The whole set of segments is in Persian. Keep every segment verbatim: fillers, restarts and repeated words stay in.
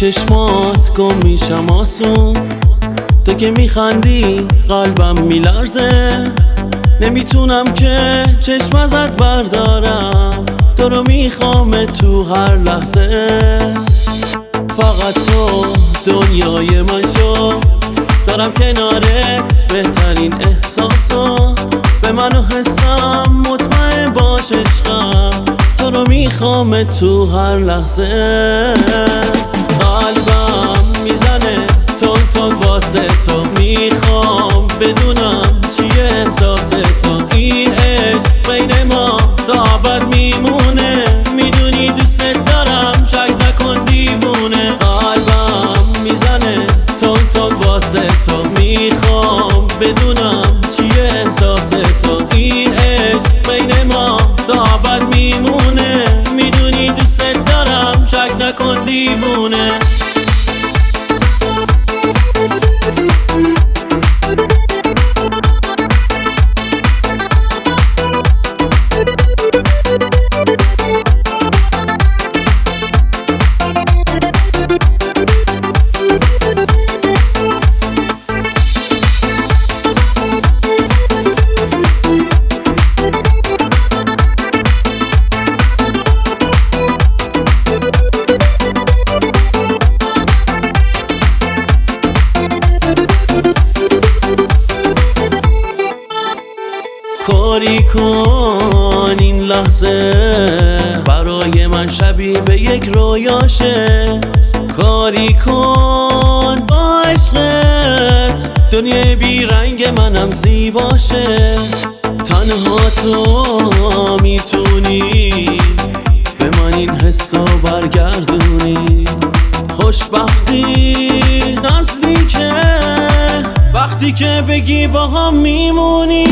چشمات گم میشم آسون، تو که میخندی قلبم میلرزه، نمیتونم که چشم ازت بردارم، تو رو میخوام تو هر لحظه. فقط تو دنیای من شو، دارم کنارت بهترین احساسو، به من و حسم مطمئن باش عشقم، تو رو میخوام تو هر لحظه. قلبم میزنه تون تون واسه تو، میخوام بدونم چیه احساس تو، این عشق بین ما تا ابد میمونه، میدونی دوست دارم شک نکن دیوونه. قلبم میزنه تون تون واسه تو، میخوام بدونم چیه احساس تو، این عشق بین ما تا ابد میمونه، میدونی دوست دارم شک نکن دیوونه. کاری کن این لحظه برای من شبیه به یک رویاشه، کاری کن با عشقت دنیای بی رنگ منم زیباشه، تنها تو میتونی به من این حسو برگردونی، خوشبختی نزدیکه وقتی که بگی با هم میمونی.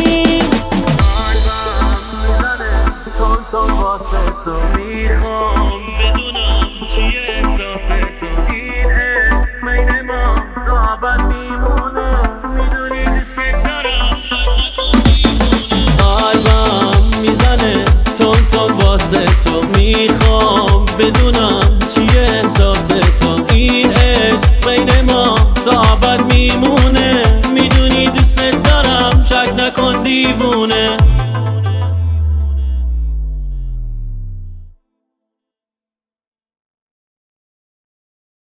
تون واسه تو میخوام بدونم چیه احساس تو، این عشق بین ما تا ابد میمونه، میدونی دوست دارم قلبم میزنه تون تون واسه تو، میخوام